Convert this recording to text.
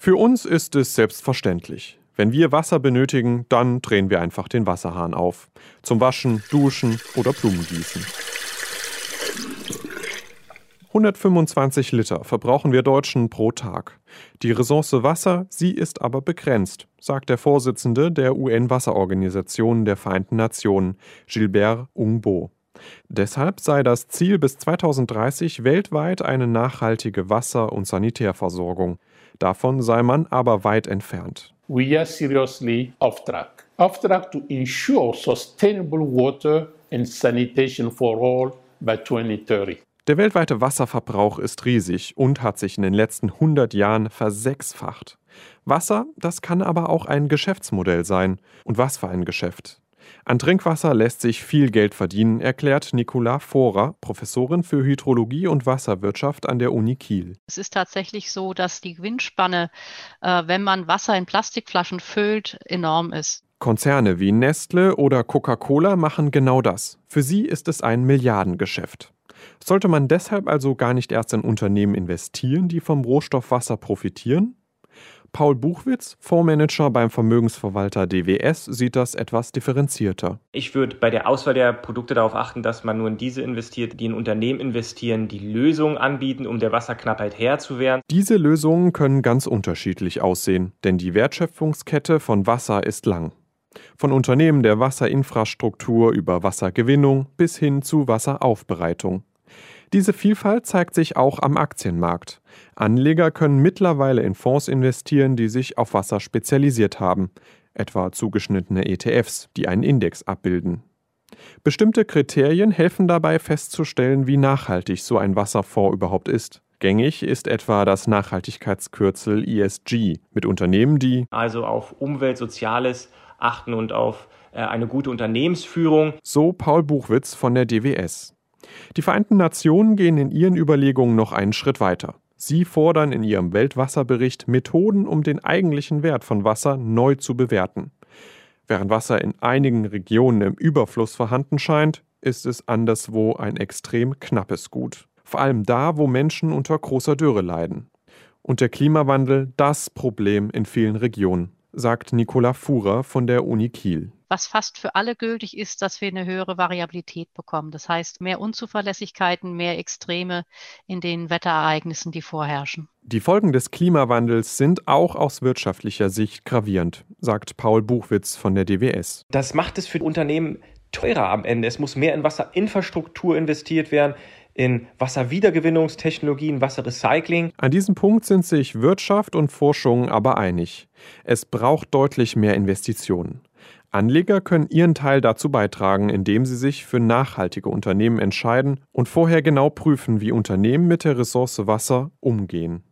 Für uns ist es selbstverständlich. Wenn wir Wasser benötigen, dann drehen wir einfach den Wasserhahn auf. Zum Waschen, Duschen oder Blumengießen. 125 Liter verbrauchen wir Deutschen pro Tag. Die Ressource Wasser, sie ist aber begrenzt, sagt der Vorsitzende der UN-Wasserorganisation der Vereinten Nationen, Gilbert Ungbo. Deshalb sei das Ziel bis 2030 weltweit eine nachhaltige Wasser- und Sanitärversorgung. Davon sei man aber weit entfernt. We are seriously off track. Off track to ensure sustainable water and sanitation for all by 2030. Der weltweite Wasserverbrauch ist riesig und hat sich in den letzten 100 Jahren versechsfacht. Wasser, das kann aber auch ein Geschäftsmodell sein. Und was für ein Geschäft? An Trinkwasser lässt sich viel Geld verdienen, erklärt Nicola Vohrer, Professorin für Hydrologie und Wasserwirtschaft an der Uni Kiel. Es ist tatsächlich so, dass die Gewinnspanne, wenn man Wasser in Plastikflaschen füllt, enorm ist. Konzerne wie Nestle oder Coca-Cola machen genau das. Für sie ist es ein Milliardengeschäft. Sollte man deshalb also gar nicht erst in Unternehmen investieren, die vom Rohstoff Wasser profitieren? Paul Buchwitz, Fondsmanager beim Vermögensverwalter DWS, sieht das etwas differenzierter. Ich würde bei der Auswahl der Produkte darauf achten, dass man nur in diese investiert, die in Unternehmen investieren, die Lösungen anbieten, um der Wasserknappheit Herr zu werden. Diese Lösungen können ganz unterschiedlich aussehen, denn die Wertschöpfungskette von Wasser ist lang. Von Unternehmen der Wasserinfrastruktur über Wassergewinnung bis hin zu Wasseraufbereitung. Diese Vielfalt zeigt sich auch am Aktienmarkt. Anleger können mittlerweile in Fonds investieren, die sich auf Wasser spezialisiert haben, etwa zugeschnittene ETFs, die einen Index abbilden. Bestimmte Kriterien helfen dabei festzustellen, wie nachhaltig so ein Wasserfonds überhaupt ist. Gängig ist etwa das Nachhaltigkeitskürzel ESG mit Unternehmen, die also auf Umwelt, Soziales achten und auf eine gute Unternehmensführung. So Paul Buchwitz von der DWS. Die Vereinten Nationen gehen in ihren Überlegungen noch einen Schritt weiter. Sie fordern in ihrem Weltwasserbericht Methoden, um den eigentlichen Wert von Wasser neu zu bewerten. Während Wasser in einigen Regionen im Überfluss vorhanden scheint, ist es anderswo ein extrem knappes Gut. Vor allem da, wo Menschen unter großer Dürre leiden. Und der Klimawandel das Problem in vielen Regionen, sagt Nicola Vohrer von der Uni Kiel. Was fast für alle gültig ist, dass wir eine höhere Variabilität bekommen. Das heißt, mehr Unzuverlässigkeiten, mehr Extreme in den Wetterereignissen, die vorherrschen. Die Folgen des Klimawandels sind auch aus wirtschaftlicher Sicht gravierend, sagt Paul Buchwitz von der DWS. Das macht es für Unternehmen teurer am Ende. Es muss mehr in Wasserinfrastruktur investiert werden, in Wasserwiedergewinnungstechnologien, Wasserrecycling. An diesem Punkt sind sich Wirtschaft und Forschung aber einig. Es braucht deutlich mehr Investitionen. Anleger können ihren Teil dazu beitragen, indem sie sich für nachhaltige Unternehmen entscheiden und vorher genau prüfen, wie Unternehmen mit der Ressource Wasser umgehen.